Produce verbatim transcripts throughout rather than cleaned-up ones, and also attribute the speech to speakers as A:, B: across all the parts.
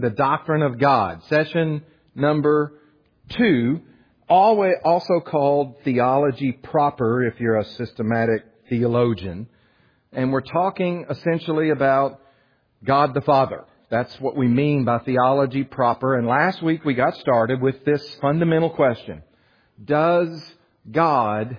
A: The Doctrine of God, session number two, always also called Theology Proper if you're a systematic theologian. And we're talking essentially about God the Father. That's what we mean by theology proper. And last week we got started with this fundamental question. Does God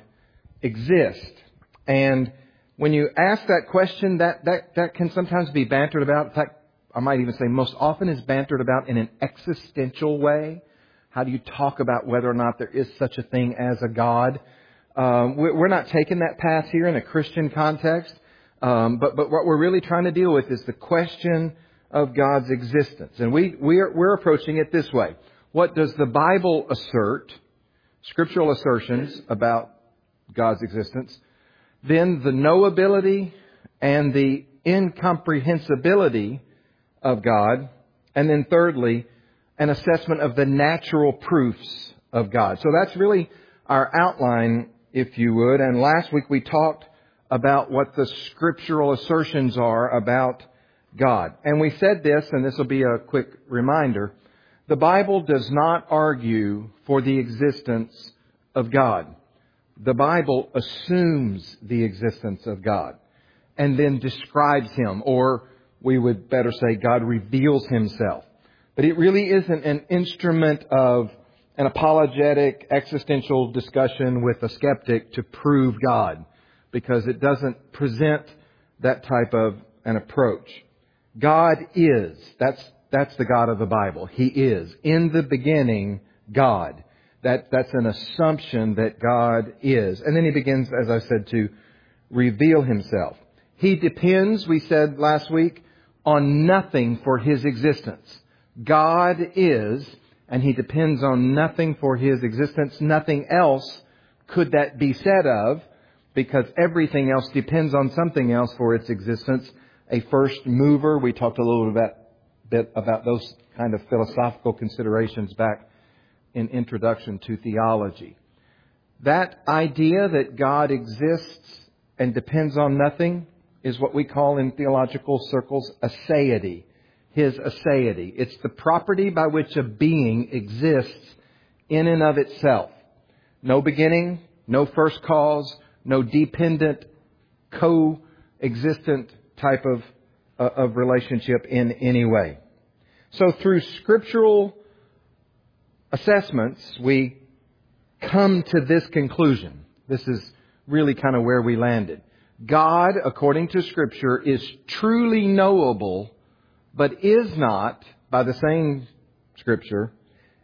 A: exist? And when you ask that question, that, that, that can sometimes be bantered about. In fact, I might even say most often is bantered about in an existential way. How do you talk about whether or not there is such a thing as a God? Um, we're not taking that path here in a Christian context. Um, but, but what we're really trying to deal with is the question of God's existence. And we, we're, we're approaching it this way. What does the Bible assert? Scriptural assertions about God's existence. Then the knowability and the incomprehensibility of God. And then thirdly, an assessment of the natural proofs of God. So that's really our outline, if you would. And last week we talked about what the scriptural assertions are about God. And we said this, and this will be a quick reminder. The Bible does not argue for the existence of God. The Bible assumes the existence of God and then describes Him, or we would better say God reveals Himself. But it really isn't an instrument of an apologetic existential discussion with a skeptic to prove God, because it doesn't present that type of an approach. God is. That's that's the God of the Bible. He is. In the beginning, God. That that's an assumption that God is. And then He begins, as I said, to reveal Himself. He depends, we said last week, on nothing for His existence. God is, and He depends on nothing for His existence. Nothing else could that be said of, because everything else depends on something else for its existence. A first mover. We talked a little bit, bit about those kind of philosophical considerations back in Introduction to Theology. That idea that God exists and depends on nothing is what we call in theological circles aseity. His aseity. It's the property by which a being exists in and of itself. No beginning, no first cause, no dependent, co-existent type of, uh, of relationship in any way. So through scriptural assessments, we come to this conclusion. This is really kind of where we landed. God, according to Scripture, is truly knowable, but is not, by the same Scripture,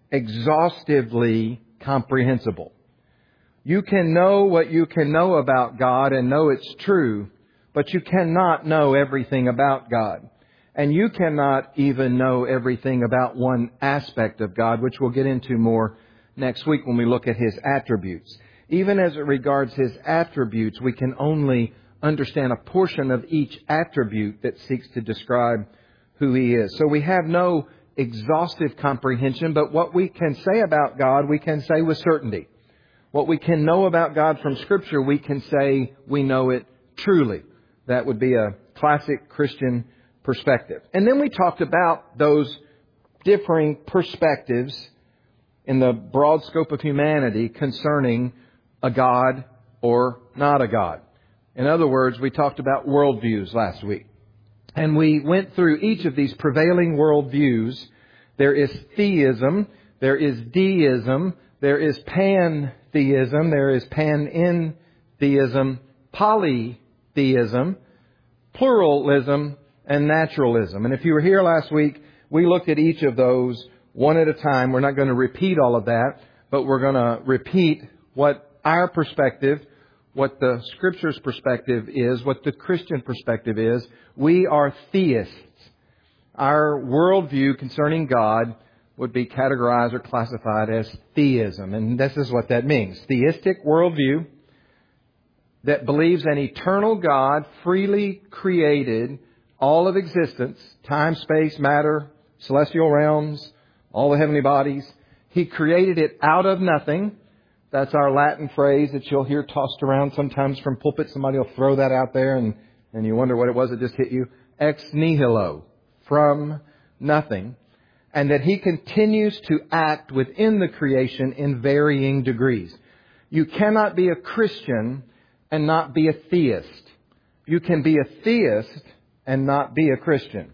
A: exhaustively comprehensible. You can know what you can know about God and know it's true, but you cannot know everything about God. And you cannot even know everything about one aspect of God, which we'll get into more next week when we look at His attributes. Even as it regards His attributes, we can only understand a portion of each attribute that seeks to describe who He is. So we have no exhaustive comprehension, but what we can say about God, we can say with certainty. What we can know about God from Scripture, we can say we know it truly. That would be a classic Christian perspective. And then we talked about those differing perspectives in the broad scope of humanity concerning a God or not a God. In other words, we talked about worldviews last week. And we went through each of these prevailing worldviews. There is theism, there is deism, there is pantheism, there is panentheism, polytheism, pluralism, and naturalism. And if you were here last week, we looked at each of those one at a time. We're not going to repeat all of that, but we're going to repeat what our perspective, what the Scripture's perspective is, what the Christian perspective is. We are theists. Our worldview concerning God would be categorized or classified as theism. And this is what that means. Theistic worldview that believes an eternal God freely created all of existence, time, space, matter, celestial realms, all the heavenly bodies. He created it out of nothing. That's our Latin phrase that you'll hear tossed around sometimes from pulpit. Somebody will throw that out there and, and you wonder what it was that just hit you. Ex nihilo, from nothing. and that He continues to act within the creation in varying degrees. You cannot be a Christian and not be a theist. You can be a theist and not be a Christian.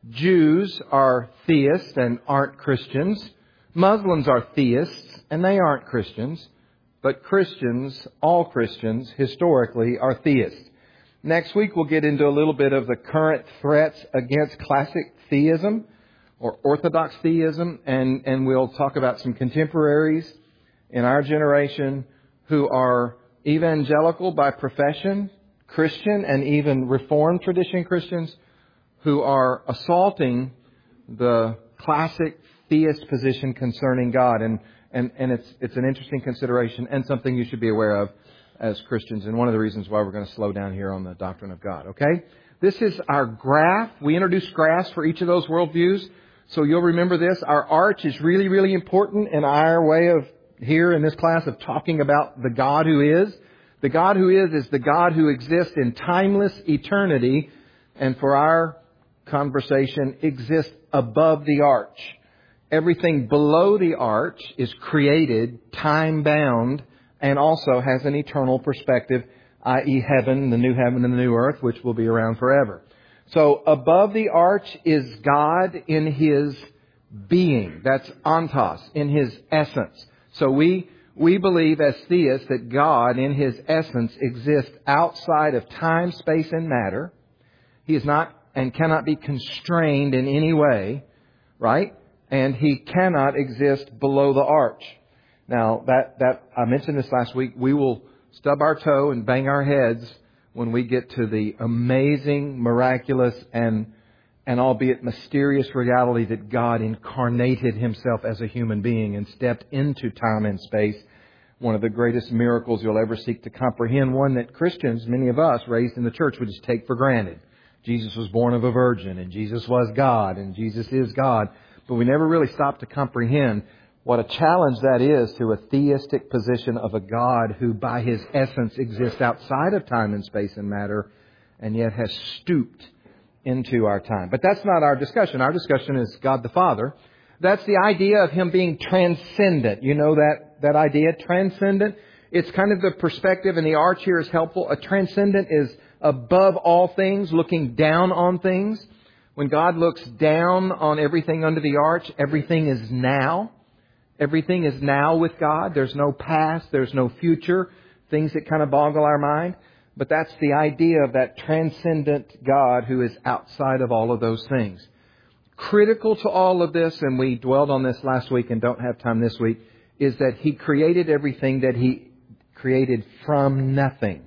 A: Jews are theists and aren't Christians. Muslims are theists and they aren't Christians. But Christians, all Christians, historically, are theists. Next week we'll get into a little bit of the current threats against classic theism or orthodox theism, and, and we'll talk about some contemporaries in our generation who are evangelical by profession, Christian, and even Reformed tradition Christians who are assaulting the classic theist position concerning God. And, and, and it's, it's an interesting consideration and something you should be aware of as Christians, and one of the reasons why we're going to slow down here on the doctrine of God. Okay? This is our graph. We introduced graphs for each of those worldviews, so you'll remember this. Our arch is really, really important in our way of here in this class of talking about the God who is. The God who is is the God who exists in timeless eternity, and for our conversation exists above the arch. Everything below the arch is created, time-bound, and also has an eternal perspective, that is heaven, the new heaven and the new earth, which will be around forever. So above the arch is God in His being. That's ontos, in His essence. So we we believe as theists that God in His essence exists outside of time, space, and matter. He is not and cannot be constrained in any way, right? And He cannot exist below the arch. Now, that, that I mentioned this last week. We will stub our toe and bang our heads when we get to the amazing, miraculous, and, and albeit mysterious reality that God incarnated Himself as a human being and stepped into time and space. One of the greatest miracles you'll ever seek to comprehend. One that Christians, many of us raised in the church, would just take for granted. Jesus was born of a virgin, and Jesus was God, and Jesus is God. But we never really stopped to comprehend what a challenge that is to a theistic position of a God who by His essence exists outside of time and space and matter and yet has stooped into our time. But that's not our discussion. Our discussion is God the Father. That's the idea of Him being transcendent. You know that, that idea, transcendent? It's kind of the perspective, and the arch here is helpful. A transcendent is above all things, looking down on things. When God looks down on everything under the arch, everything is now. Everything is now with God. There's no past. There's no future. Things that kind of boggle our mind. But that's the idea of that transcendent God who is outside of all of those things. Critical to all of this, and we dwelled on this last week and don't have time this week, is that He created everything that He created from nothing.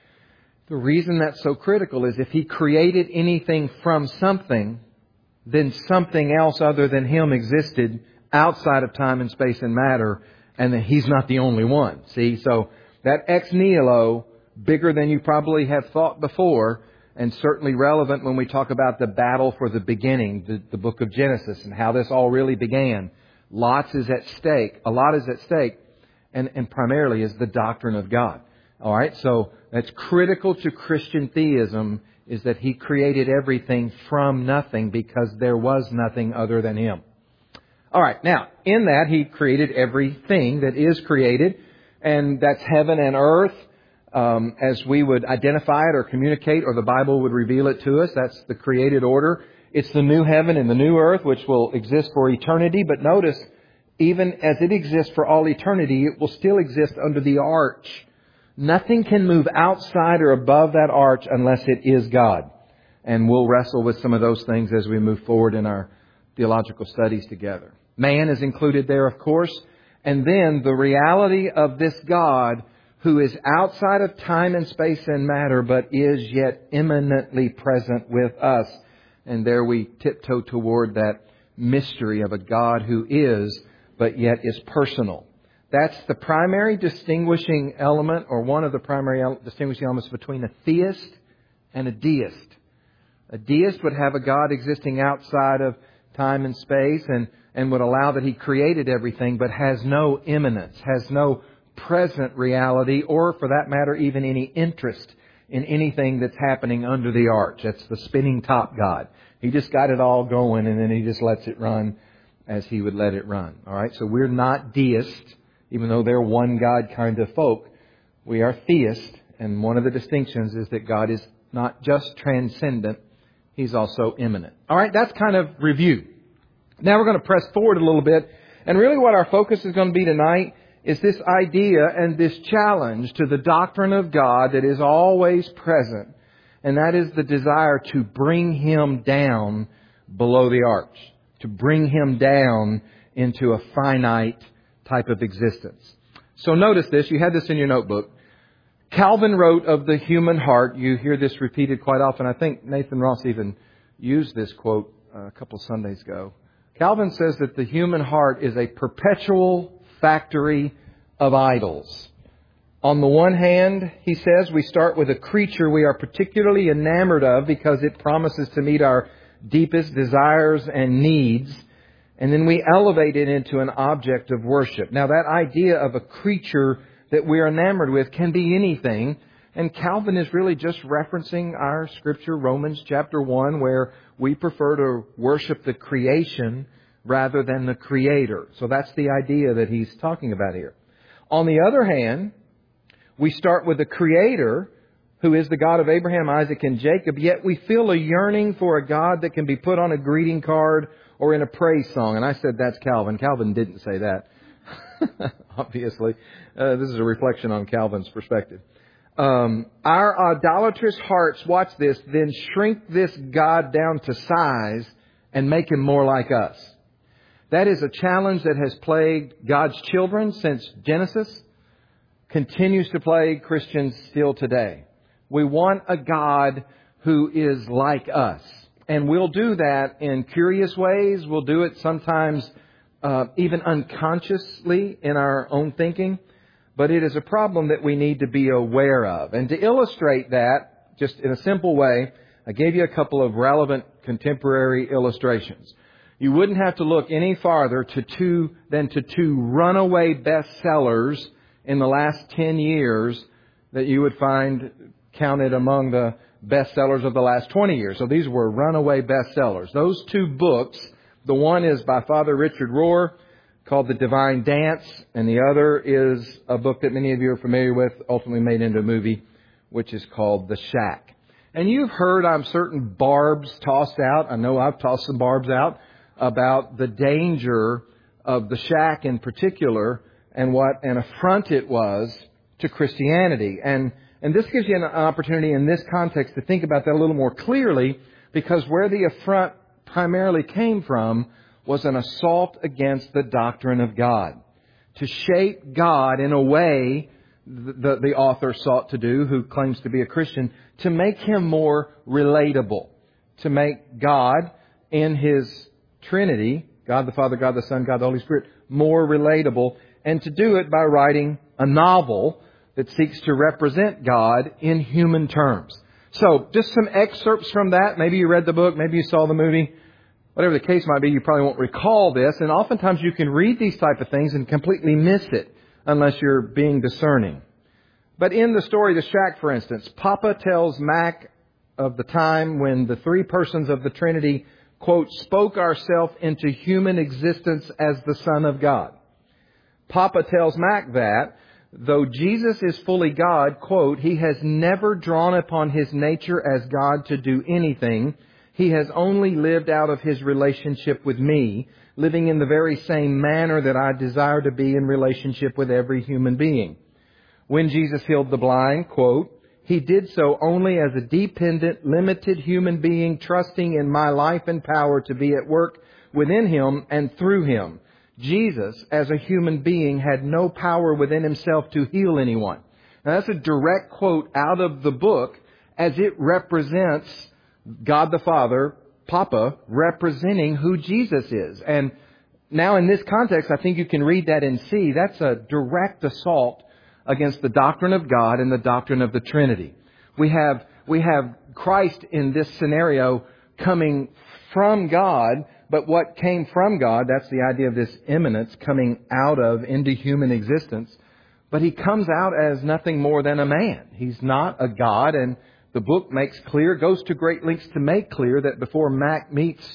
A: The reason that's so critical is if He created anything from something, then something else other than Him existed outside of time and space and matter, and that He's not the only one. See, so that ex nihilo, bigger than you probably have thought before, and certainly relevant when we talk about the battle for the beginning, the, the book of Genesis, and how this all really began. Lots is at stake. A lot is at stake, and, and primarily is the doctrine of God. All right, so that's critical to Christian theism, is that He created everything from nothing because there was nothing other than Him. All right, now, in that He created everything that is created, and that's heaven and earth, um, as we would identify it or communicate, or the Bible would reveal it to us. That's the created order. It's the new heaven and the new earth, which will exist for eternity. But notice, even as it exists for all eternity, it will still exist under the arch. Nothing can move outside or above that arch unless it is God. And we'll wrestle with some of those things as we move forward in our theological studies together. Man is included there, of course. And then the reality of this God who is outside of time and space and matter, but is yet immanently present with us. And there we tiptoe toward that mystery of a God who is, but yet is personal. That's the primary distinguishing element, or one of the primary distinguishing elements between a theist and a deist. A deist would have a God existing outside of time and space and, and would allow that He created everything, but has no immanence, has no present reality, or for that matter, even any interest in anything that's happening under the arch. That's the spinning top God. He just got it all going, and then He just lets it run as He would let it run. All right, so we're not deists, even though they're one God kind of folk. We are theists, and one of the distinctions is that God is not just transcendent, He's also immanent. All right, that's kind of review. Now we're going to press forward a little bit, and really what our focus is going to be tonight is this idea and this challenge to the doctrine of God that is always present, and that is the desire to bring Him down below the arch, to bring Him down into a finite type of existence. So notice this, you had this in your notebook. Calvin wrote of the human heart, you hear this repeated quite often. I think Nathan Ross even used this quote a couple Sundays ago. Calvin says that the human heart is a perpetual factory of idols. On the one hand, he says, we start with a creature we are particularly enamored of because it promises to meet our deepest desires and needs. And then we elevate it into an object of worship. Now, that idea of a creature that we're enamored with can be anything. And Calvin is really just referencing our scripture, Romans chapter one, where we prefer to worship the creation rather than the Creator. So that's the idea that he's talking about here. On the other hand, we start with the Creator, who is the God of Abraham, Isaac, and Jacob, yet we feel a yearning for a God that can be put on a greeting card or in a praise song. And I said that's Calvin. Calvin didn't say that. Obviously. Uh, this is a reflection on Calvin's perspective. Um, our idolatrous hearts, watch this, then shrink this God down to size and make Him more like us. That is a challenge that has plagued God's children since Genesis, continues to plague Christians still today. We want a God who is like us. And we'll do that in curious ways. We'll do it sometimes uh, even unconsciously in our own thinking. But it is a problem that we need to be aware of. And to illustrate that, just in a simple way, I gave you a couple of relevant contemporary illustrations. You wouldn't have to look any farther to two than to two runaway bestsellers in the last ten years that you would find counted among the bestsellers of the last twenty years. So these were runaway bestsellers. Those two books, the one is by Father Richard Rohr, called The Divine Dance, and the other is a book that many of you are familiar with, ultimately made into a movie, which is called The Shack. And you've heard, I'm certain, barbs tossed out. I know I've tossed some barbs out about the danger of The Shack in particular and what an affront it was to Christianity. And and this gives you an opportunity in this context to think about that a little more clearly, because where the affront primarily came from was an assault against the doctrine of God. To shape God in a way, the, the author sought to do, who claims to be a Christian, to make Him more relatable. To make God in His Trinity, God the Father, God the Son, God the Holy Spirit, more relatable. And to do it by writing a novel that seeks to represent God in human terms. So, just some excerpts from that. Maybe you read the book, maybe you saw the movie. Whatever the case might be, you probably won't recall this. And oftentimes you can read these type of things and completely miss it unless you're being discerning. But in the story, The Shack, for instance, Papa tells Mac of the time when the three persons of the Trinity, quote, spoke ourselves into human existence as the Son of God. Papa tells Mac that, though Jesus is fully God, quote, He has never drawn upon His nature as God to do anything. He has only lived out of His relationship with me, living in the very same manner that I desire to be in relationship with every human being. When Jesus healed the blind, quote, He did so only as a dependent, limited human being, trusting in my life and power to be at work within Him and through Him. Jesus, as a human being, had no power within Himself to heal anyone. Now, that's a direct quote out of the book as it represents God the Father, Papa, representing who Jesus is. And now in this context, I think you can read that and see that's a direct assault against the doctrine of God and the doctrine of the Trinity. We have, we have Christ in this scenario coming from God, but what came from God, that's the idea of this immanence coming out of into human existence. But He comes out as nothing more than a man. He's not a God, and the book makes clear, goes to great lengths to make clear that before Mac meets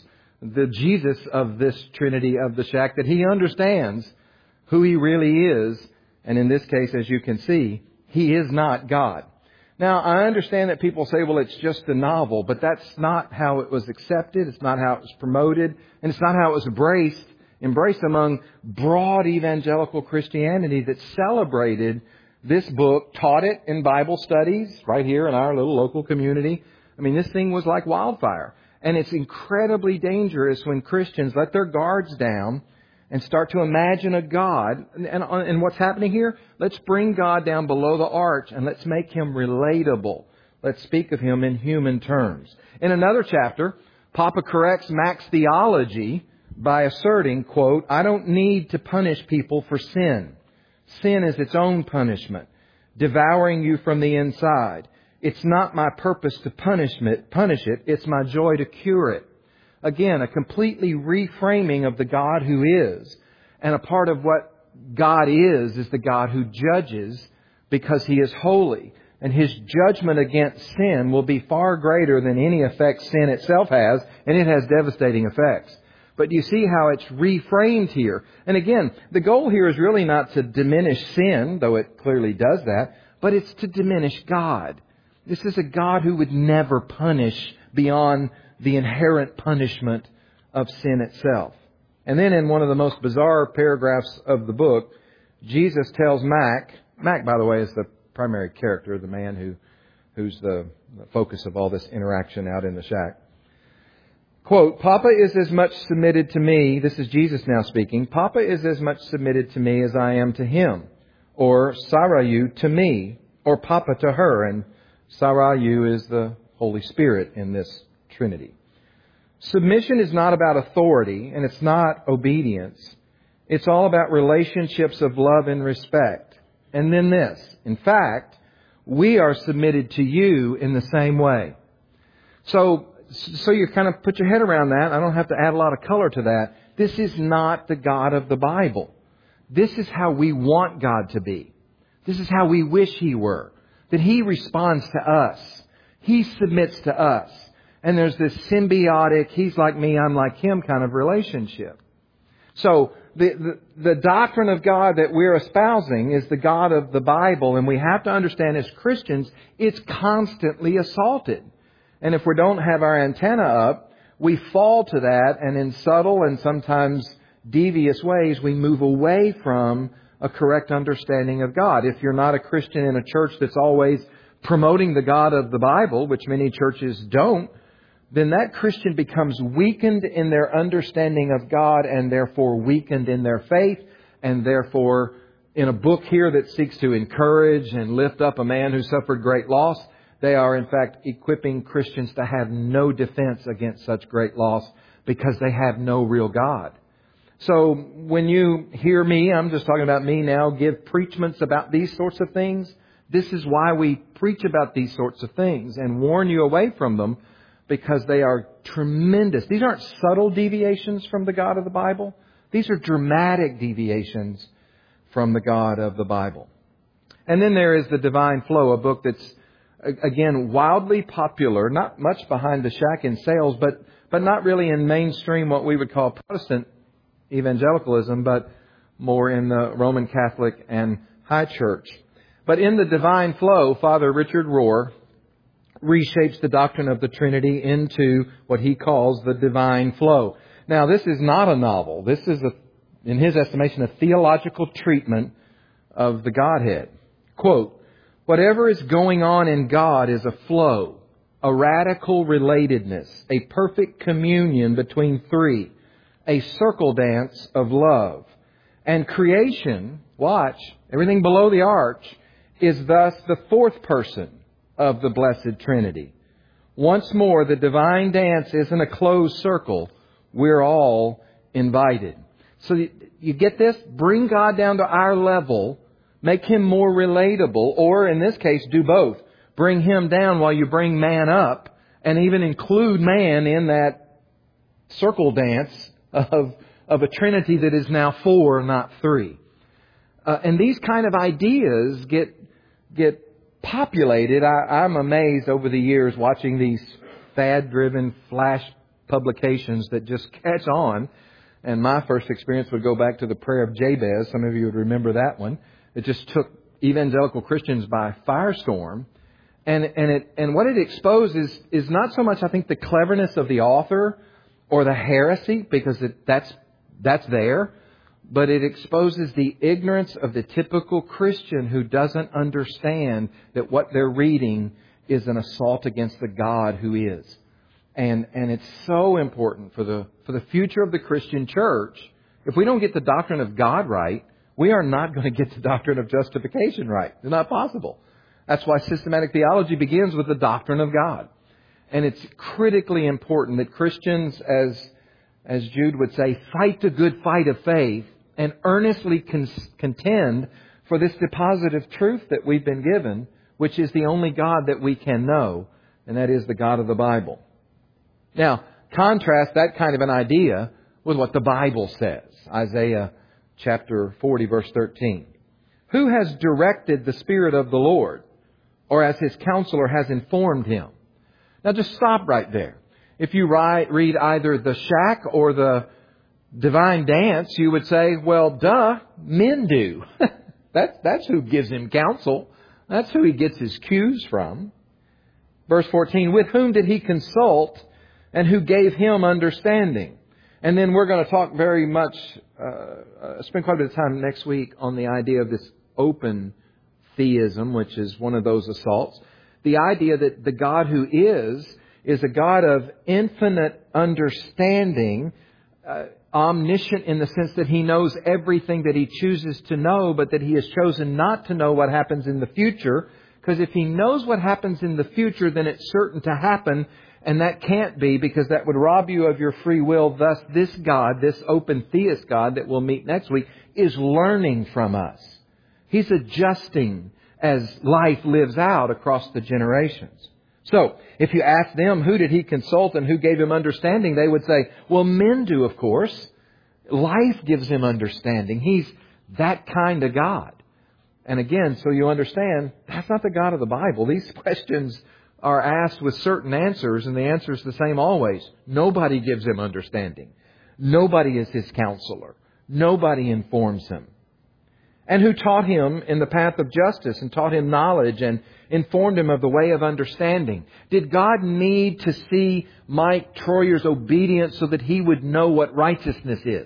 A: the Jesus of this Trinity of the shack, that He understands who He really is. And in this case, as you can see, He is not God. Now, I understand that people say, well, it's just a novel, but that's not how it was accepted. It's not how it was promoted. And it's not how it was embraced, embraced among broad evangelical Christianity that celebrated this book, taught it in Bible studies right here in our little local community. I mean, this thing was like wildfire. And it's incredibly dangerous when Christians let their guards down and start to imagine a God. And, and, and what's happening here? Let's bring God down below the arch and let's make Him relatable. Let's speak of Him in human terms. In another chapter, Papa corrects Mac's theology by asserting, quote, I don't need to punish people for sin. Sin is its own punishment, devouring you from the inside. It's not my purpose to punish it, punish it. It's my joy to cure it. Again, a completely reframing of the God who is. And a part of what God is, is the God who judges because He is holy. And His judgment against sin will be far greater than any effect sin itself has. And it has devastating effects. But you see how it's reframed here. And again, the goal here is really not to diminish sin, though it clearly does that. But it's to diminish God. This is a God who would never punish beyond the inherent punishment of sin itself. And then in one of the most bizarre paragraphs of the book, Jesus tells Mac, Mac, by the way, is the primary character, the man who, who's the focus of all this interaction out in the shack. Quote, Papa is as much submitted to me, this is Jesus now speaking, Papa is as much submitted to me as I am to Him, or Sarayu to me, or Papa to her, and Sarayu is the Holy Spirit in this Trinity. Submission is not about authority, and it's not obedience. It's all about relationships of love and respect. And then this, in fact, we are submitted to you in the same way. So, so you kind of put your head around that. I don't have to add a lot of color to that. This is not the God of the Bible. This is how we want God to be. This is how we wish He were. That He responds to us. He submits to us. And there's this symbiotic, He's like me, I'm like Him kind of relationship. So the, the, the doctrine of God that we're espousing is the God of the Bible. And we have to understand as Christians, it's constantly assaulted. And if we don't have our antenna up, we fall to that. And in subtle and sometimes devious ways, we move away from a correct understanding of God. If you're not a Christian in a church that's always promoting the God of the Bible, which many churches don't, then that Christian becomes weakened in their understanding of God and therefore weakened in their faith. And therefore, in a book here that seeks to encourage and lift up a man who suffered great loss, they are in fact equipping Christians to have no defense against such great loss because they have no real God. So when you hear me, I'm just talking about me now, give preachments about these sorts of things, this is why we preach about these sorts of things and warn you away from them, because they are tremendous. These aren't subtle deviations from the God of the Bible. These are dramatic deviations from the God of the Bible. And then there is The Divine Flow, a book that's, again, wildly popular, not much behind the shack in sales, but, but not really in mainstream what we would call Protestant evangelicalism, but more in the Roman Catholic and High Church. But in The Divine Flow, Father Richard Rohr reshapes the doctrine of the Trinity into what he calls the divine flow. Now, this is not a novel. This is, a, in his estimation, a theological treatment of the Godhead. Quote, whatever is going on in God is a flow, a radical relatedness, a perfect communion between three, a circle dance of love. And creation, watch, everything below the arch, is thus the fourth person of the Blessed Trinity. Once more, the divine dance isn't a closed circle. We're all invited. So you, you get this? Bring God down to our level. Make Him more relatable. Or in this case, do both. Bring Him down while you bring man up. And even include man in that circle dance of, of a Trinity that is now four, not three. Uh, and these kind of ideas get get populated. I, I'm amazed over the years watching these fad-driven, flash publications that just catch on. And my first experience would go back to the Prayer of Jabez. Some of you would remember that one. It just took evangelical Christians by firestorm. And, and, it, and what it exposes is not so much, I think, the cleverness of the author or the heresy, because it, that's, that's there. But it exposes the ignorance of the typical Christian who doesn't understand that what they're reading is an assault against the God who is. And and it's so important for the for the future of the Christian church. If we don't get the doctrine of God right, we are not going to get the doctrine of justification right. It's not possible. That's why systematic theology begins with the doctrine of God. And it's critically important that Christians, as as Jude would say, fight the good fight of faith and earnestly con- contend for this deposit of truth that we've been given, which is the only God that we can know, and that is the God of the Bible. Now, contrast that kind of an idea with what the Bible says. Isaiah chapter forty, verse thirteen. Who has directed the Spirit of the Lord, or as His counselor has informed Him? Now just stop right there. If you read either the Shack or the Divine Dance, you would say, well, duh, men do. that's, that's who gives Him counsel. That's who He gets His cues from. Verse fourteen, with whom did He consult, and who gave Him understanding? And then we're going to talk very much, uh, uh, spend quite a bit of time next week on the idea of this open theism, which is one of those assaults. The idea that the God who is, is a God of infinite understanding, uh, omniscient in the sense that He knows everything that He chooses to know, but that He has chosen not to know what happens in the future. Because if He knows what happens in the future, then it's certain to happen. And that can't be, because that would rob you of your free will. Thus, this God, this open theist God that we'll meet next week, is learning from us. He's adjusting as life lives out across the generations. So, if you ask them, who did He consult and who gave Him understanding? They would say, well, men do, of course. Life gives Him understanding. He's that kind of God. And again, so you understand, that's not the God of the Bible. These questions are asked with certain answers, and the answer is the same always. Nobody gives Him understanding. Nobody is His counselor. Nobody informs Him. And who taught Him in the path of justice and taught Him knowledge and informed Him of the way of understanding? Did God need to see Mike Troyer's obedience so that he would know what righteousness is?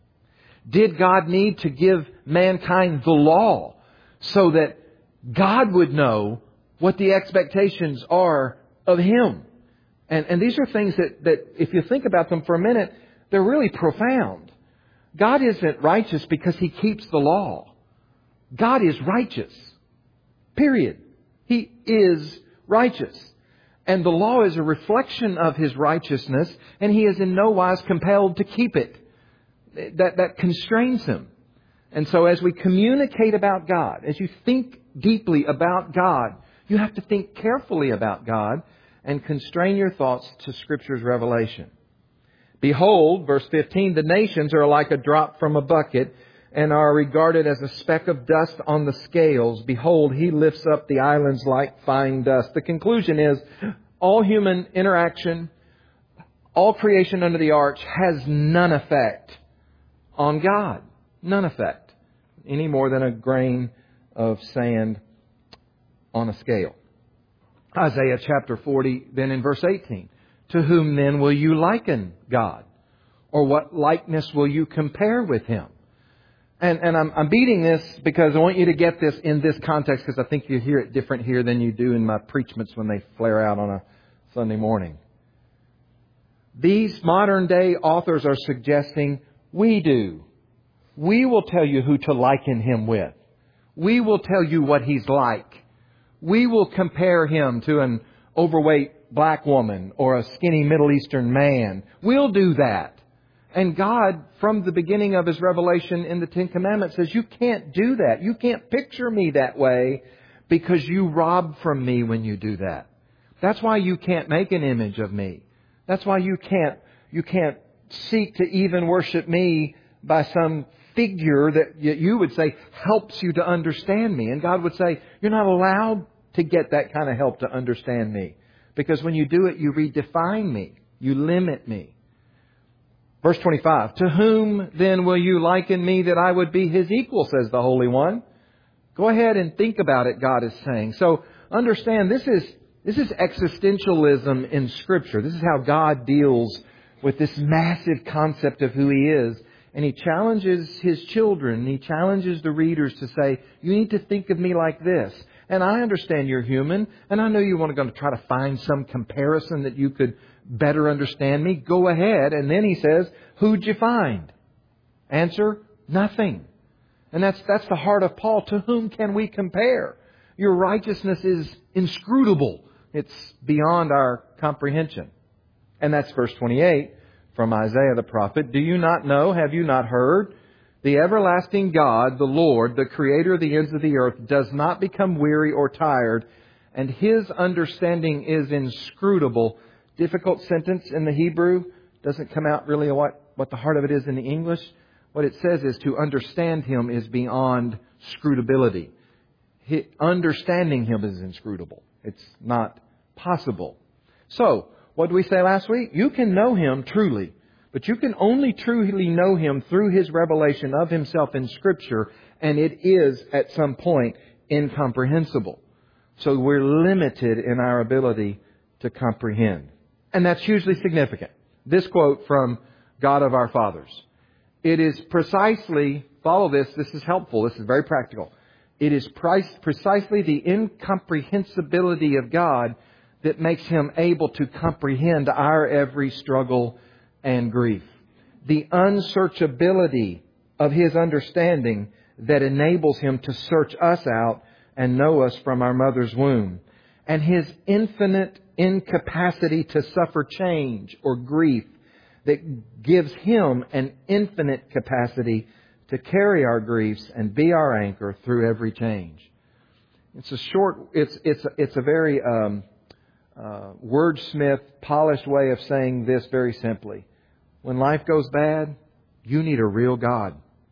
A: Did God need to give mankind the law so that God would know what the expectations are of Him? And, and these are things that, that, if you think about them for a minute, they're really profound. God isn't righteous because He keeps the law. God is righteous. Period. He is righteous. And the law is a reflection of His righteousness, and He is in no wise compelled to keep it. That, that constrains Him. And so as we communicate about God, as you think deeply about God, you have to think carefully about God and constrain your thoughts to Scripture's revelation. Behold, verse fifteen, the nations are like a drop from a bucket and are regarded as a speck of dust on the scales. Behold, He lifts up the islands like fine dust. The conclusion is all human interaction, all creation under the arch has none effect on God. None effect. Any more than a grain of sand on a scale. Isaiah chapter forty, then in verse eighteen. To whom then will you liken God? Or what likeness will you compare with Him? And, and I'm, I'm beating this because I want you to get this in this context, because I think you hear it different here than you do in my preachments when they flare out on a Sunday morning. These modern day authors are suggesting we do. We will tell you who to liken Him with. We will tell you what He's like. We will compare Him to an overweight black woman or a skinny Middle Eastern man. We'll do that. And God, from the beginning of His revelation in the Ten Commandments, says, you can't do that. You can't picture me that way because you rob from me when you do that. That's why you can't make an image of me. That's why you can't, you can't seek to even worship me by some figure that you would say helps you to understand me. And God would say, you're not allowed to get that kind of help to understand me. Because when you do it, you redefine me. You limit me. Verse twenty-five, to whom then will you liken me that I would be His equal, says the Holy One. Go ahead and think about it, God is saying. So understand, this is this is existentialism in Scripture. This is how God deals with this massive concept of who He is. And He challenges His children. He challenges the readers to say, you need to think of me like this. And I understand you're human. And I know you want to go to try to find some comparison that you could better understand me. Go ahead. And then He says, who'd you find? Answer, nothing. And that's that's the heart of Paul. To whom can we compare? Your righteousness is inscrutable. It's beyond our comprehension. And that's verse twenty-eight from Isaiah the prophet. Do you not know? Have you not heard? The everlasting God, the Lord, the Creator of the ends of the earth, does not become weary or tired, and His understanding is inscrutable. Difficult sentence in the Hebrew. Doesn't come out really what, what the heart of it is in the English. What it says is to understand Him is beyond scrutability. He, understanding Him is inscrutable. It's not possible. So, what did we say last week? You can know Him truly, but you can only truly know Him through His revelation of Himself in Scripture, and it is, at some point, incomprehensible. So we're limited in our ability to comprehend. And that's hugely significant. This quote from God of our fathers. It is precisely, follow this, this is helpful, this is very practical. It is precisely the incomprehensibility of God that makes Him able to comprehend our every struggle and grief. The unsearchability of His understanding that enables Him to search us out and know us from our mother's womb. And His infinite incapacity to suffer change or grief that gives Him an infinite capacity to carry our griefs and be our anchor through every change. It's a short, it's it's it's a very um, uh, wordsmith, polished way of saying this very simply. When life goes bad, you need a real God.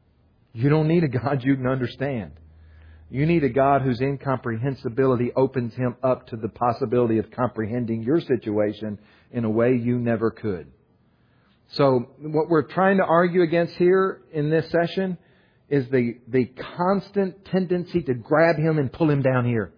A: You don't need a God you can understand. You need a God whose incomprehensibility opens Him up to the possibility of comprehending your situation in a way you never could. So what we're trying to argue against here in this session is the, the constant tendency to grab Him and pull Him down here.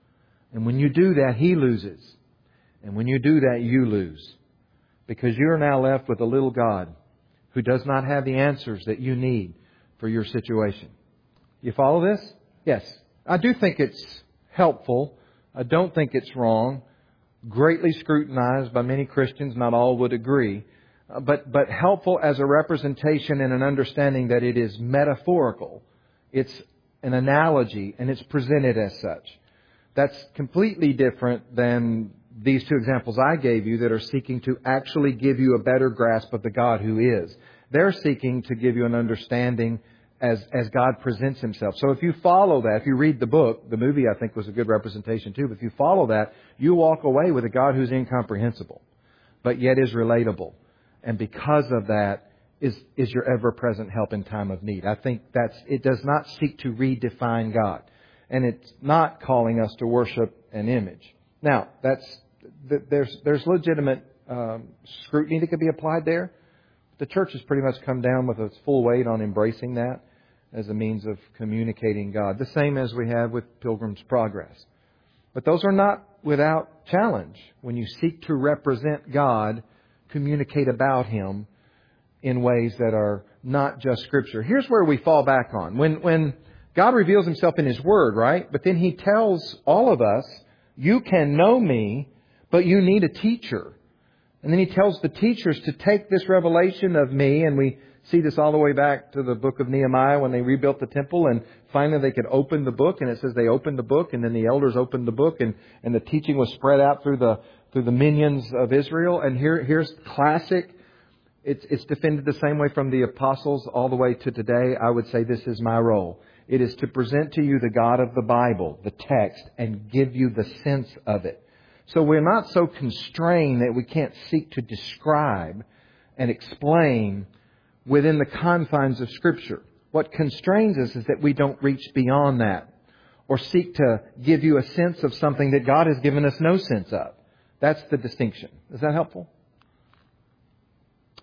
A: And when you do that, He loses. And when you do that, you lose. Because you're now left with a little God who does not have the answers that you need for your situation. You follow this? Yes. I do think it's helpful. I don't think it's wrong. Greatly scrutinized by many Christians. Not all would agree. But but helpful as a representation and an understanding that it is metaphorical. It's an analogy and it's presented as such. That's completely different than these two examples I gave you that are seeking to actually give you a better grasp of the God who is. They're seeking to give you an understanding as, as God presents Himself. So if you follow that, if you read the book, the movie I think was a good representation too, but if you follow that, you walk away with a God who's incomprehensible, but yet is relatable. And because of that, is, is your ever-present help in time of need. I think that's, it does not seek to redefine God. And it's not calling us to worship an image. Now, that's, there's, there's legitimate um, scrutiny that could be applied there. The church has pretty much come down with its full weight on embracing that as a means of communicating God. The same as we have with Pilgrim's Progress. But those are not without challenge. When you seek to represent God, communicate about Him in ways that are not just Scripture. Here's where we fall back on. When when God reveals Himself in His Word, right? But then He tells all of us, you can know me, but you need a teacher. And then He tells the teachers to take this revelation of me, and we see this all the way back to the book of Nehemiah when they rebuilt the temple, and finally they could open the book, and it says they opened the book, and then the elders opened the book, and, and the teaching was spread out through the through the minions of Israel. And here here's classic. It's it's defended the same way from the apostles all the way to today. I would say this is my role. It is to present to you the God of the Bible, the text, and give you the sense of it. So we're not so constrained that we can't seek to describe and explain within the confines of Scripture. What constrains us is that we don't reach beyond that or seek to give you a sense of something that God has given us no sense of. That's the distinction. Is that helpful?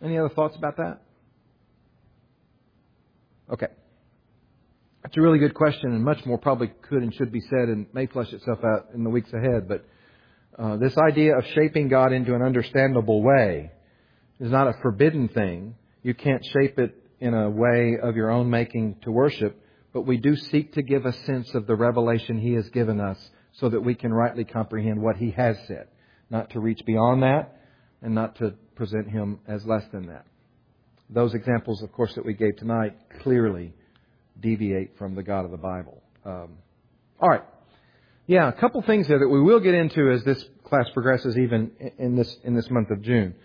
A: Any other thoughts about that? Okay. That's a really good question, and much more probably could and should be said and may flesh itself out in the weeks ahead. But uh, this idea of shaping God into an understandable way is not a forbidden thing. You can't shape it in a way of your own making to worship, but we do seek to give a sense of the revelation He has given us so that we can rightly comprehend what He has said, not to reach beyond that and not to present Him as less than that. Those examples, of course, that we gave tonight clearly deviate from the God of the Bible. Um, all right. Yeah, a couple things there that we will get into as this class progresses even in this in this month of June.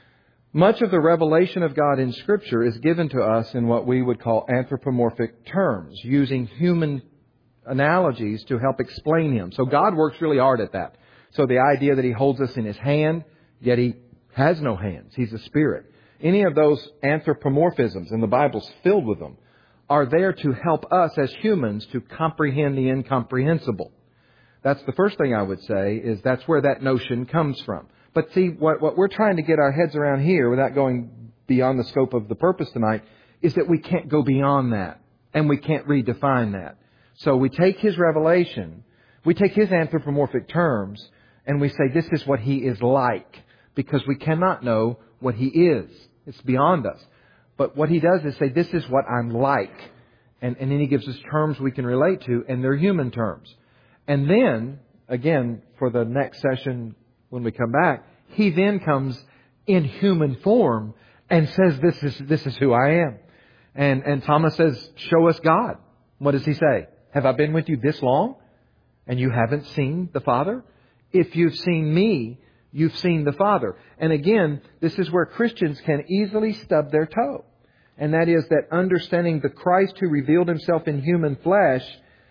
A: Much of the revelation of God in Scripture is given to us in what we would call anthropomorphic terms, using human analogies to help explain Him. So God works really hard at that. So the idea that He holds us in His hand, yet He has no hands. He's a spirit. Any of those anthropomorphisms, and the Bible's filled with them, are there to help us as humans to comprehend the incomprehensible. That's the first thing I would say, is that's where that notion comes from. But see, what, what we're trying to get our heads around here, without going beyond the scope of the purpose tonight, is that we can't go beyond that. And we can't redefine that. So we take His revelation, we take His anthropomorphic terms, and we say this is what He is like. Because we cannot know what He is. It's beyond us. But what He does is say, this is what I'm like. And, and then He gives us terms we can relate to, and they're human terms. And then, again, for the next session, when we come back, He then comes in human form and says, this is this is who I am. And, and Thomas says, show us God. What does he say? Have I been with you this long and you haven't seen the Father? If you've seen me, you've seen the Father. And again, this is where Christians can easily stub their toe. And that is that understanding the Christ who revealed Himself in human flesh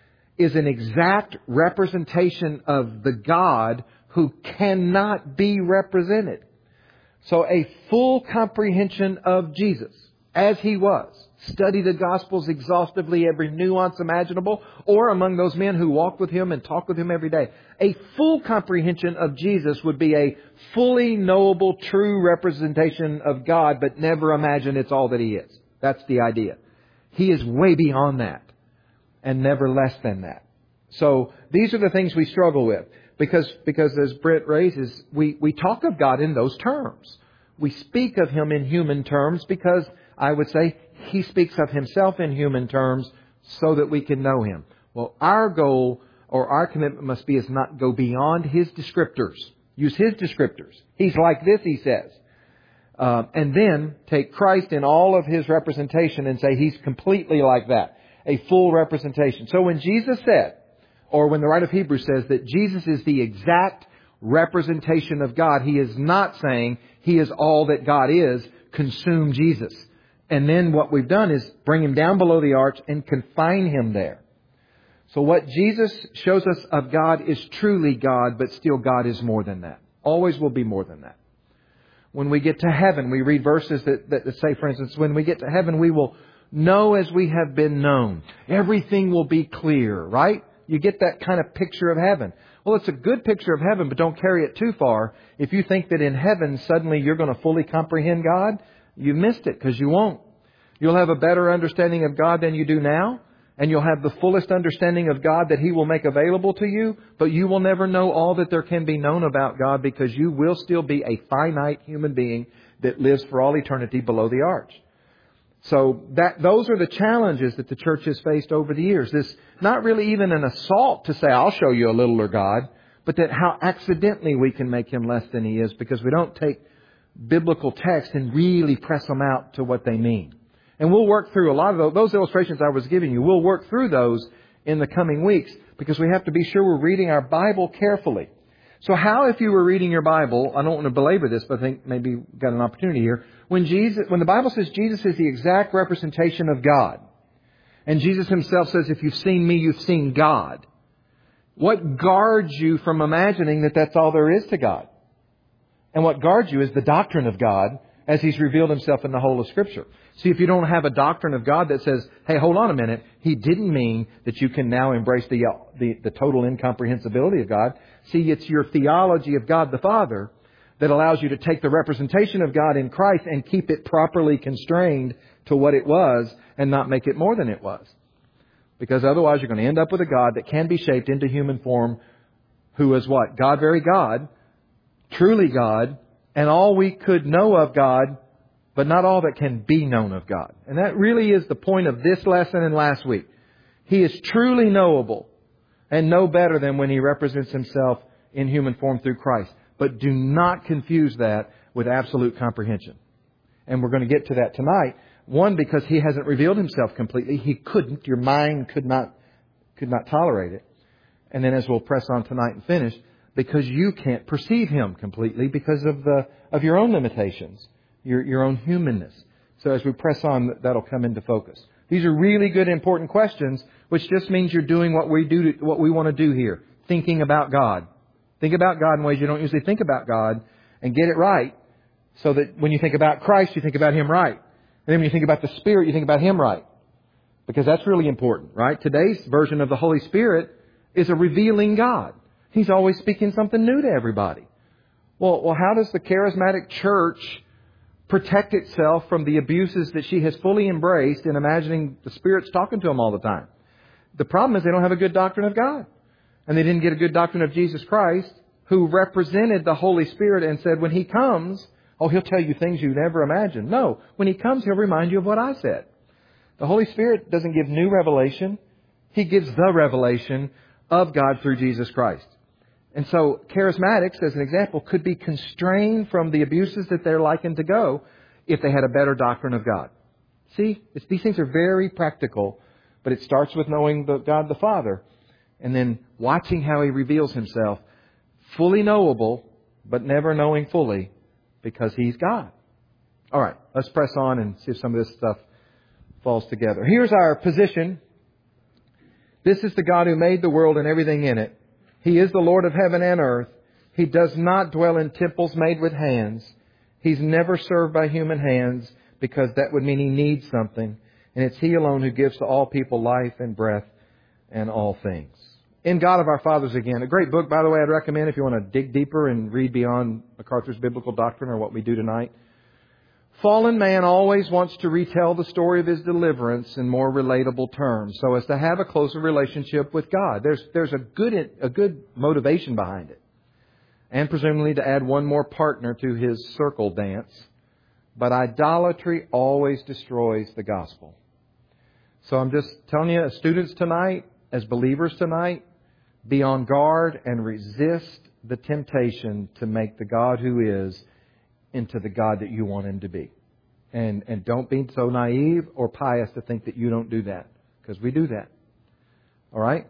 A: is an exact representation of the God who cannot be represented. So a full comprehension of Jesus as He was. Study the Gospels exhaustively, every nuance imaginable, or among those men who walked with Him and talked with Him every day. A full comprehension of Jesus would be a fully knowable, true representation of God, but never imagine it's all that He is. That's the idea. He is way beyond that and never less than that. So these are the things we struggle with. Because, because as Brent raises, we, we talk of God in those terms. We speak of Him in human terms because I would say He speaks of Himself in human terms so that we can know Him. Well, our goal or our commitment must be is not go beyond His descriptors. Use His descriptors. He's like this, He says. Um, and then take Christ in all of His representation and say He's completely like that. A full representation. So when Jesus said, or when the writer of Hebrews says that Jesus is the exact representation of God, He is not saying He is all that God is. Consume Jesus. And then what we've done is bring Him down below the arch and confine Him there. So what Jesus shows us of God is truly God, but still God is more than that. Always will be more than that. When we get to heaven, we read verses that, that, that say, for instance, when we get to heaven, we will know as we have been known. Everything will be clear, right? You get that kind of picture of heaven. Well, it's a good picture of heaven, but don't carry it too far. If you think that in heaven suddenly you're going to fully comprehend God, you missed it, because you won't. You'll have a better understanding of God than you do now, and you'll have the fullest understanding of God that He will make available to you, but you will never know all that there can be known about God, because you will still be a finite human being that lives for all eternity below the arch. So that those are the challenges that the church has faced over the years. This not really even an assault to say, I'll show you a littler God, but that how accidentally we can make Him less than He is because we don't take biblical text and really press them out to what they mean. And we'll work through a lot of those, those illustrations I was giving you. We'll work through those in the coming weeks because we have to be sure we're reading our Bible carefully. So how, if you were reading your Bible, I don't want to belabor this, but I think maybe we've got an opportunity here. When Jesus, when the Bible says Jesus is the exact representation of God, and Jesus Himself says, if you've seen me, you've seen God, what guards you from imagining that that's all there is to God? And what guards you is the doctrine of God as He's revealed Himself in the whole of Scripture. See, if you don't have a doctrine of God that says, hey, hold on a minute, He didn't mean that you can now embrace the, the, the total incomprehensibility of God. See, it's your theology of God the Father that allows you to take the representation of God in Christ and keep it properly constrained to what it was and not make it more than it was. Because otherwise you're going to end up with a God that can be shaped into human form, who is what? God, very God, truly God, and all we could know of God, but not all that can be known of God. And that really is the point of this lesson and last week. He is truly knowable and no better than when He represents Himself in human form through Christ. But do not confuse that with absolute comprehension. And we're going to get to that tonight. One, because He hasn't revealed Himself completely. He couldn't. Your mind could not, could not tolerate it. And then as we'll press on tonight and finish, because you can't perceive Him completely because of the of your own limitations, your your own humanness. So as we press on, that'll come into focus. These are really good, important questions, which just means you're doing what we do, what we want to do here, thinking about God. Think about God in ways you don't usually think about God, and get it right, so that when you think about Christ, you think about Him right. And then when you think about the Spirit, you think about Him right. Because that's really important, right? Today's version of the Holy Spirit is a revealing God. He's always speaking something new to everybody. Well, well, how does the charismatic church protect itself from the abuses that she has fully embraced in imagining the Spirit's talking to them all the time? The problem is they don't have a good doctrine of God. And they didn't get a good doctrine of Jesus Christ, who represented the Holy Spirit and said, when He comes, oh, He'll tell you things you never imagined. No, when He comes, He'll remind you of what I said. The Holy Spirit doesn't give new revelation. He gives the revelation of God through Jesus Christ. And so charismatics, as an example, could be constrained from the abuses that they're likened to go if they had a better doctrine of God. See, it's, these things are very practical, but it starts with knowing the God the Father and then watching how He reveals Himself, fully knowable, but never knowing fully because He's God. All right, let's press on and see if some of this stuff falls together. Here's our position. This is the God who made the world and everything in it. He is the Lord of heaven and earth. He does not dwell in temples made with hands. He's never served by human hands because that would mean He needs something. And it's He alone who gives to all people life and breath and all things. In God of Our Fathers again. A great book, by the way, I'd recommend if you want to dig deeper and read beyond MacArthur's biblical doctrine or what we do tonight. Fallen man always wants to retell the story of his deliverance in more relatable terms, so as to have a closer relationship with God. There's there's a good a good motivation behind it, and presumably to add one more partner to his circle dance. But idolatry always destroys the gospel. So I'm just telling you, as students tonight, as believers tonight, be on guard and resist the temptation to make the God who is into the God that you want Him to be. And and don't be so naive or pious to think that you don't do that. Because we do that. All right?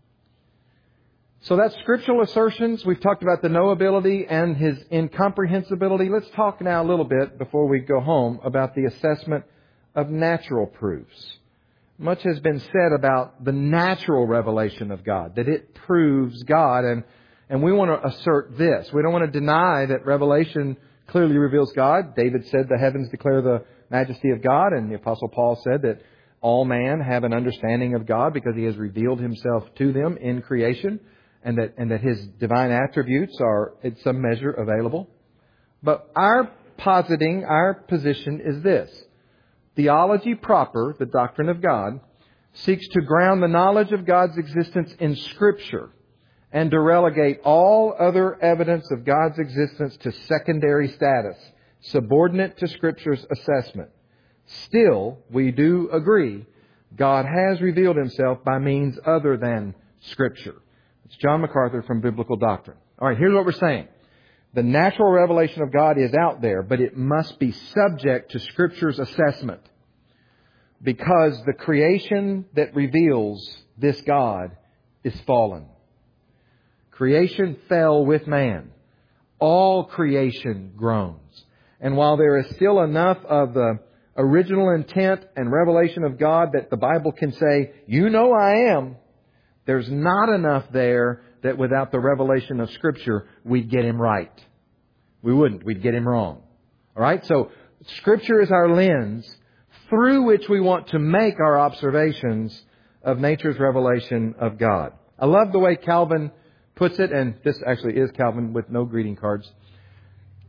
A: So that's scriptural assertions. We've talked about the knowability and His incomprehensibility. Let's talk now a little bit, before we go home, about the assessment of natural proofs. Much has been said about the natural revelation of God, that it proves God. And, and we want to assert this. We don't want to deny that revelation clearly reveals God. David said the heavens declare the majesty of God, and the Apostle Paul said that all man have an understanding of God because He has revealed Himself to them in creation, and that and that His divine attributes are in some measure available. But our positing, our position is this. Theology proper, the doctrine of God, seeks to ground the knowledge of God's existence in Scripture and to relegate all other evidence of God's existence to secondary status, subordinate to Scripture's assessment. Still, we do agree, God has revealed Himself by means other than Scripture. It's John MacArthur from Biblical Doctrine. All right, here's what we're saying. The natural revelation of God is out there, but it must be subject to Scripture's assessment. Because the creation that reveals this God is fallen. Creation fell with man. All creation groans. And while there is still enough of the original intent and revelation of God that the Bible can say, you know I am, there's not enough there that without the revelation of Scripture, we'd get Him right. We wouldn't. We'd get Him wrong. All right? So Scripture is our lens through which we want to make our observations of nature's revelation of God. I love the way Calvin puts it, and this actually is Calvin with no greeting cards.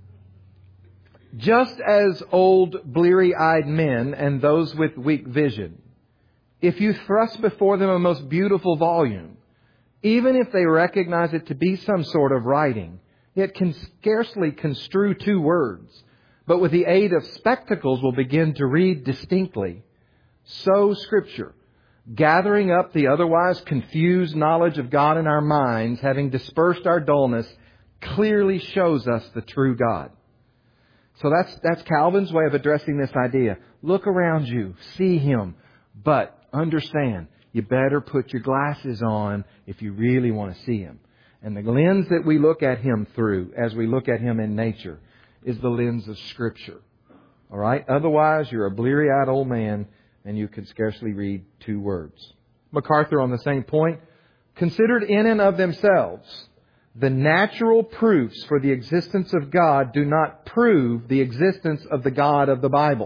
A: Just as old bleary-eyed men and those with weak vision, if you thrust before them a most beautiful volume, even if they recognize it to be some sort of writing, yet can scarcely construe two words, but with the aid of spectacles will begin to read distinctly, so Scripture, gathering up the otherwise confused knowledge of God in our minds, having dispersed our dullness, clearly shows us the true God. So that's that's Calvin's way of addressing this idea. Look around you, see Him, but understand, you better put your glasses on if you really want to see Him. And the lens that we look at Him through, as we look at Him in nature, is the lens of Scripture. All right? Otherwise, you're a bleary-eyed old man and you can scarcely read two words. MacArthur, on the same point, considered in and of themselves, the natural proofs for the existence of God do not prove the existence of the God of the Bible.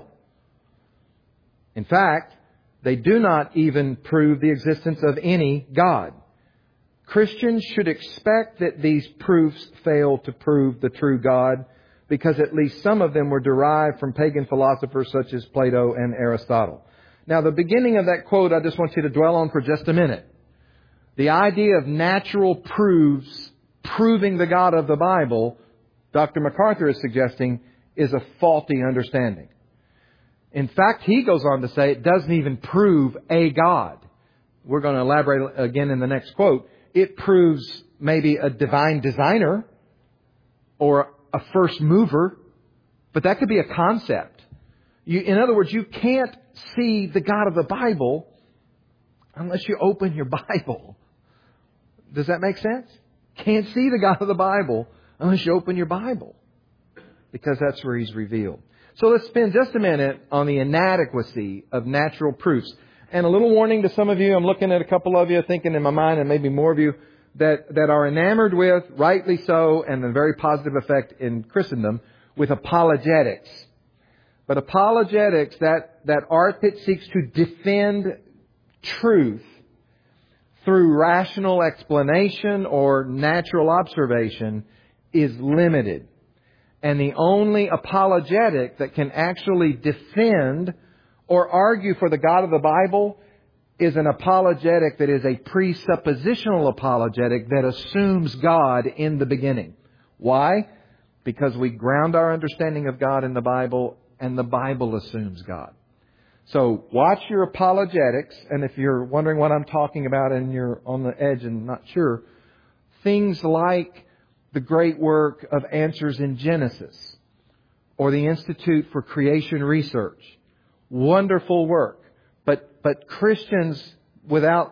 A: In fact, they do not even prove the existence of any God. Christians should expect that these proofs fail to prove the true God, because at least some of them were derived from pagan philosophers such as Plato and Aristotle. Now, the beginning of that quote, I just want you to dwell on for just a minute. The idea of natural proofs proving the God of the Bible, Doctor MacArthur is suggesting, is a faulty understanding. In fact, he goes on to say it doesn't even prove a God. We're going to elaborate again in the next quote. It proves maybe a divine designer or a first mover, but that could be a concept. You, in other words, you can't see the God of the Bible unless you open your Bible. Does that make sense? Can't see the God of the Bible unless you open your Bible, because that's where He's revealed. So let's spend just a minute on the inadequacy of natural proofs. And a little warning to some of you, I'm looking at a couple of you thinking in my mind, and maybe more of you, that, that are enamored with, rightly so, and a very positive effect in Christendom, with apologetics. But apologetics, that, that art that seeks to defend truth through rational explanation or natural observation, is limited. And the only apologetic that can actually defend or argue for the God of the Bible is an apologetic that is a presuppositional apologetic that assumes God in the beginning. Why? Because we ground our understanding of God in the Bible, and the Bible assumes God. So watch your apologetics, and if you're wondering what I'm talking about and you're on the edge and not sure, things like the great work of Answers in Genesis or the Institute for Creation Research. Wonderful work. But, but Christians without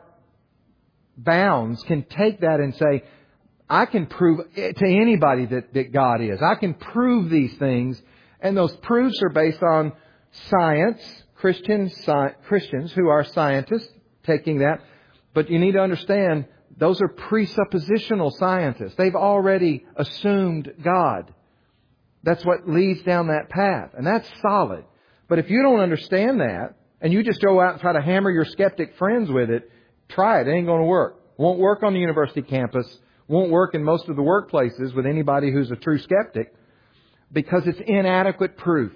A: bounds can take that and say, I can prove to anybody that, that God is. I can prove these things. And those proofs are based on science, Christian, sci- Christians who are scientists taking that. But you need to understand, those are presuppositional scientists. They've already assumed God. That's what leads down that path. And that's solid. But if you don't understand that, and you just go out and try to hammer your skeptic friends with it, try it. It ain't going to work. Won't work on the university campus. Won't work in most of the workplaces with anybody who's a true skeptic, because it's inadequate proof.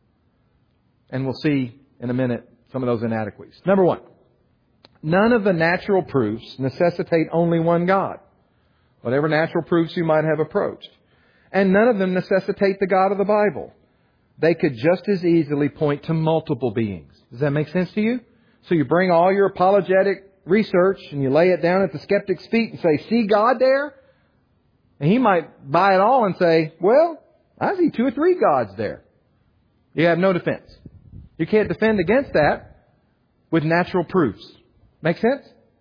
A: And we'll see in a minute some of those inadequacies. Number one, none of the natural proofs necessitate only one God, whatever natural proofs you might have approached. And none of them necessitate the God of the Bible. They could just as easily point to multiple beings. Does that make sense to you? So you bring all your apologetic research and you lay it down at the skeptic's feet and say, see God there? And he might buy it all and say, well, I see two or three gods there. You have no defense. You can't defend against that with natural proofs. Make sense?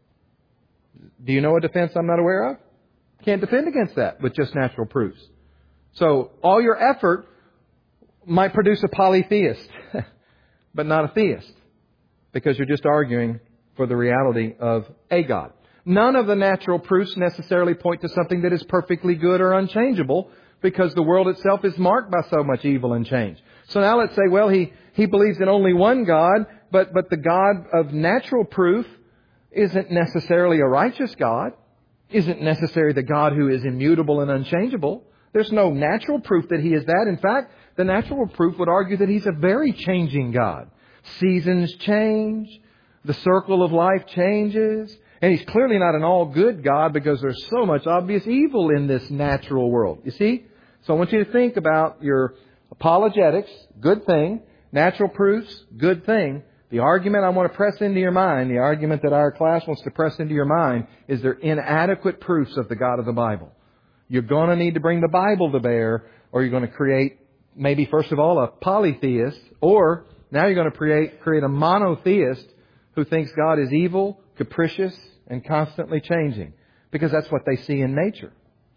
A: Do you know a defense I'm not aware of? Can't defend against that with just natural proofs. So all your effort might produce a polytheist, but not a theist, because you're just arguing for the reality of a God. None of the natural proofs necessarily point to something that is perfectly good or unchangeable, because the world itself is marked by so much evil and change. So now let's say, well, he, he believes in only one God, but, but the God of natural proof isn't necessarily a righteous God, isn't necessarily the God who is immutable and unchangeable. There's no natural proof that He is that. In fact, the natural proof would argue that He's a very changing God. Seasons change. The circle of life changes. And He's clearly not an all-good God because there's so much obvious evil in this natural world. You see? So I want you to think about your apologetics, good thing. Natural proofs, good thing. The argument I want to press into your mind, the argument that our class wants to press into your mind, is they're inadequate proofs of the God of the Bible. You're going to need to bring the Bible to bear, or you're going to create, maybe first of all, a polytheist, or now you're going to create, create a monotheist who thinks God is evil, capricious, and constantly changing. Because that's what they see in nature.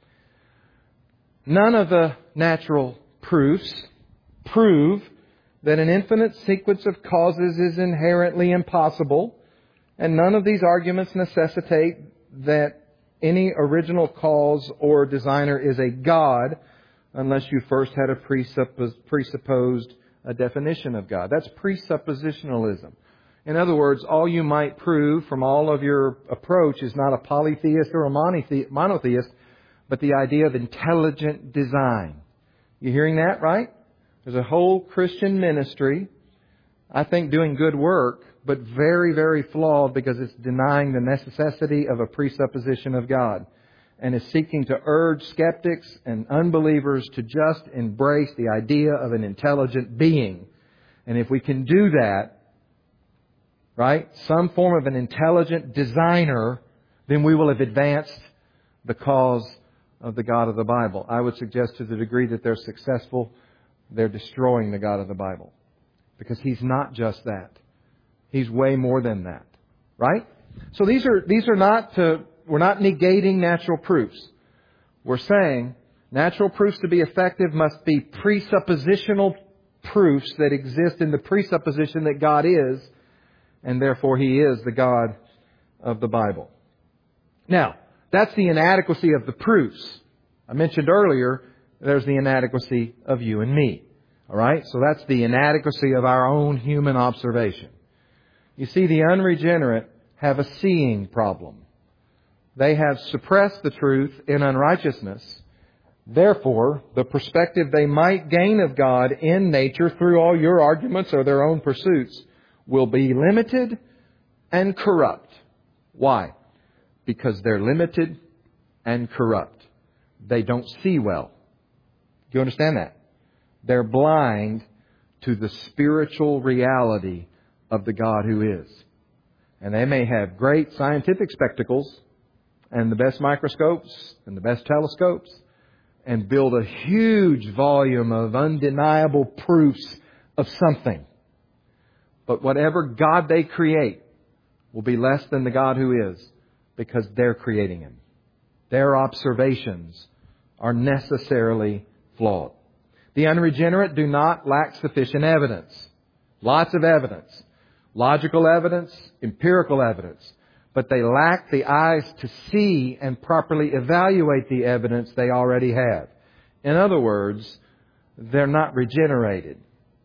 A: None of the natural proofs prove that an infinite sequence of causes is inherently impossible, and none of these arguments necessitate that any original cause or designer is a God unless you first had a presuppos- presupposed a definition of God. That's presuppositionalism. In other words, all you might prove from all of your approach is not a polytheist or a monothe- monotheist, but the idea of intelligent design. You hearing that, right? There's a whole Christian ministry, I think, doing good work, but very, very flawed because it's denying the necessity of a presupposition of God and is seeking to urge skeptics and unbelievers to just embrace the idea of an intelligent being. And if we can do that, right, some form of an intelligent designer, then we will have advanced the cause of the God of the Bible. I would suggest to the degree that they're successful, they're destroying the God of the Bible. Because He's not just that. He's way more than that. Right? So these are these are not to, we're not negating natural proofs. We're saying natural proofs to be effective must be presuppositional proofs that exist in the presupposition that God is, and therefore He is the God of the Bible. Now, that's the inadequacy of the proofs. I mentioned earlier, there's the inadequacy of you and me. All right? So that's the inadequacy of our own human observation. You see, the unregenerate have a seeing problem. They have suppressed the truth in unrighteousness. Therefore, the perspective they might gain of God in nature through all your arguments or their own pursuits will be limited and corrupt. Why? Because they're limited and corrupt. They don't see well. Do you understand that? They're blind to the spiritual reality of the God who is. And they may have great scientific spectacles and the best microscopes and the best telescopes and build a huge volume of undeniable proofs of something. But whatever God they create will be less than the God who is, because they're creating Him. Their observations are necessarily flawed. The unregenerate do not lack sufficient evidence. Lots of evidence. Logical evidence, empirical evidence. But they lack the eyes to see and properly evaluate the evidence they already have. In other words, they're not regenerated.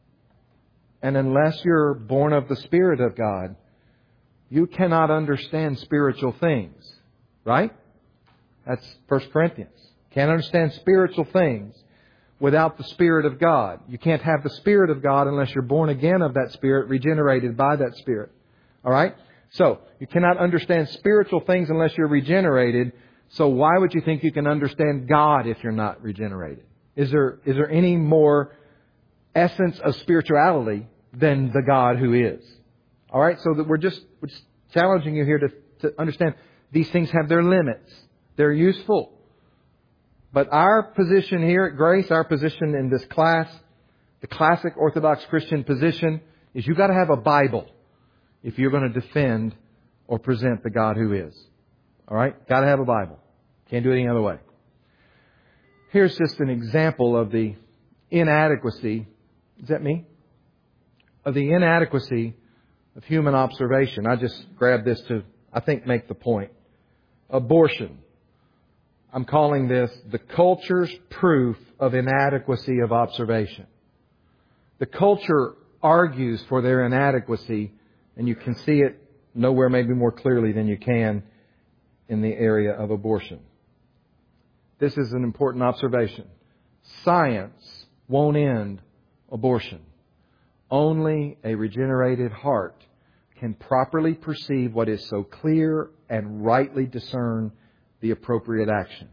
A: And unless you're born of the Spirit of God, you cannot understand spiritual things. Right? That's First Corinthians. Can't understand spiritual things without the Spirit of God. You can't have the Spirit of God unless you're born again of that Spirit, regenerated by that Spirit. All right? So, you cannot understand spiritual things unless you're regenerated. So why would you think you can understand God if you're not regenerated? Is there is there any more essence of spirituality than the God who is? All right? So that we're just, we're just challenging you here to, to understand these things have their limits. They're useful. But our position here at Grace, our position in this class, the classic Orthodox Christian position, is you've got to have a Bible if you're going to defend or present the God who is. All right? Got to have a Bible. Can't do it any other way. Here's just an example of the inadequacy. Is that me? Of the inadequacy of human observation. I just grabbed this to, I think, make the point. Abortion. I'm calling this the culture's proof of inadequacy of observation. The culture argues for their inadequacy, and you can see it nowhere maybe more clearly than you can in the area of abortion. This is an important observation. Science won't end abortion. Only a regenerated heart can properly perceive what is so clear and rightly discern the appropriate action.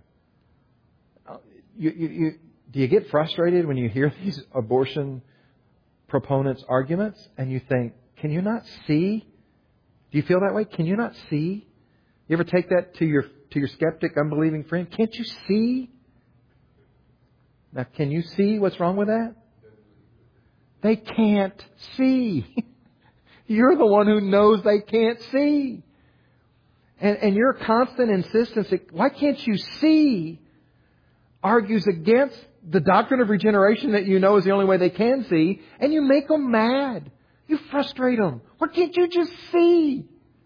A: You, you, you, do you get frustrated when you hear these abortion proponents' arguments and you think, can you not see? Do you feel that way? Can you not see? You ever take that to your to your skeptic, unbelieving friend? Can't you see? Now, can you see what's wrong with that? They can't see. You're the one who knows they can't see. And, and your constant insistence, why can't you see, argues against the doctrine of regeneration that you know is the only way they can see, and you make them mad. You frustrate them. Why can't you just see?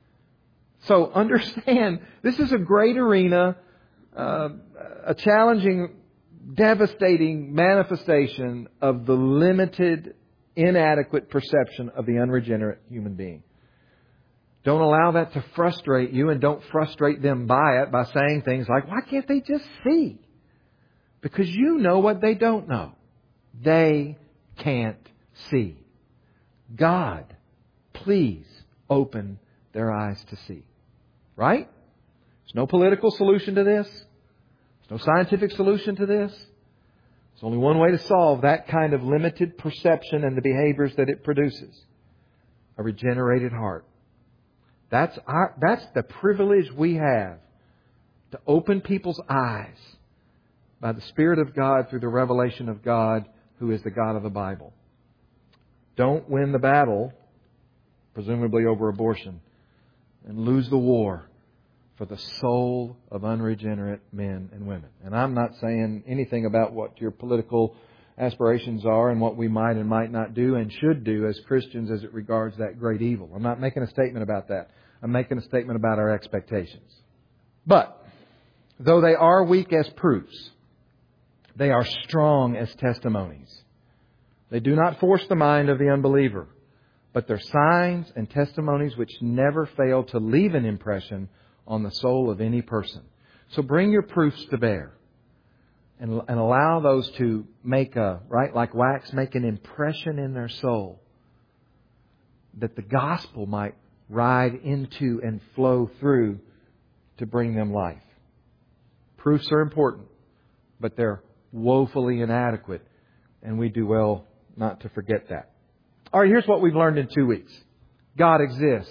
A: So understand, this is a great arena, uh, a challenging, devastating manifestation of the limited, inadequate perception of the unregenerate human being. Don't allow that to frustrate you, and don't frustrate them by it by saying things like, why can't they just see? Because you know what they don't know. They can't see. God, please open their eyes to see. Right? There's no political solution to this. There's no scientific solution to this. There's only one way to solve that kind of limited perception and the behaviors that it produces. A regenerated heart. That's our, that's the privilege we have, to open people's eyes by the Spirit of God through the revelation of God, who is the God of the Bible. Don't win the battle, presumably over abortion, and lose the war for the soul of unregenerate men and women. And I'm not saying anything about what your political aspirations are and what we might and might not do and should do as Christians as it regards that great evil. I'm not making a statement about that. I'm making a statement about our expectations. But, though they are weak as proofs, they are strong as testimonies. They do not force the mind of the unbeliever, but they're signs and testimonies which never fail to leave an impression on the soul of any person. So bring your proofs to bear and, and allow those to make a, right, like wax, make an impression in their soul, that the gospel might ride into and flow through to bring them life. Proofs are important, but they're woefully inadequate, and we do well not to forget that. All right, here's what we've learned in two weeks. God exists.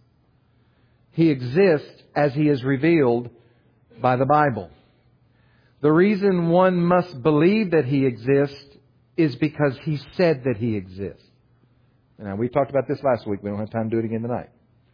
A: He exists as He is revealed by the Bible. The reason one must believe that He exists is because He said that He exists. Now, we talked about this last week. We don't have time to do it again tonight.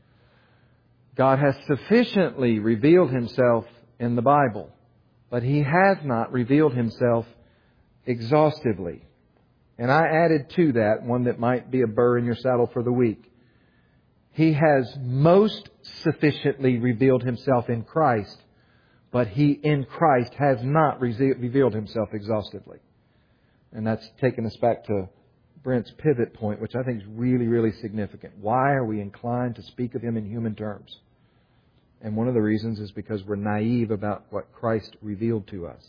A: God has sufficiently revealed Himself in the Bible, but He has not revealed Himself exhaustively. And I added to that one that might be a burr in your saddle for the week. He has most sufficiently revealed Himself in Christ, but He in Christ has not revealed Himself exhaustively. And that's taken us back to Brent's pivot point, which I think is really, really significant. Why are we inclined to speak of Him in human terms? And one of the reasons is because we're naive about what Christ revealed to us.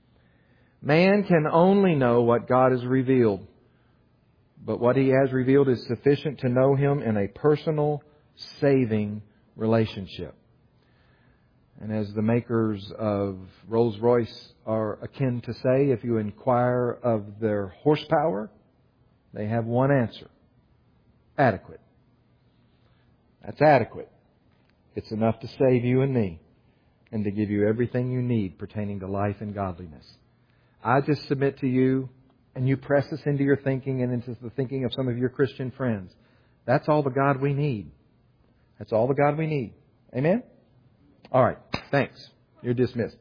A: Man can only know what God has revealed, but what He has revealed is sufficient to know Him in a personal, saving relationship. And as the makers of Rolls-Royce are akin to say, if you inquire of their horsepower, they have one answer. Adequate. That's adequate. It's enough to save you and me and to give you everything you need pertaining to life and godliness. I just submit to you, and you press this into your thinking and into the thinking of some of your Christian friends. That's all the God we need. That's all the God we need. Amen? All right. Thanks. You're dismissed.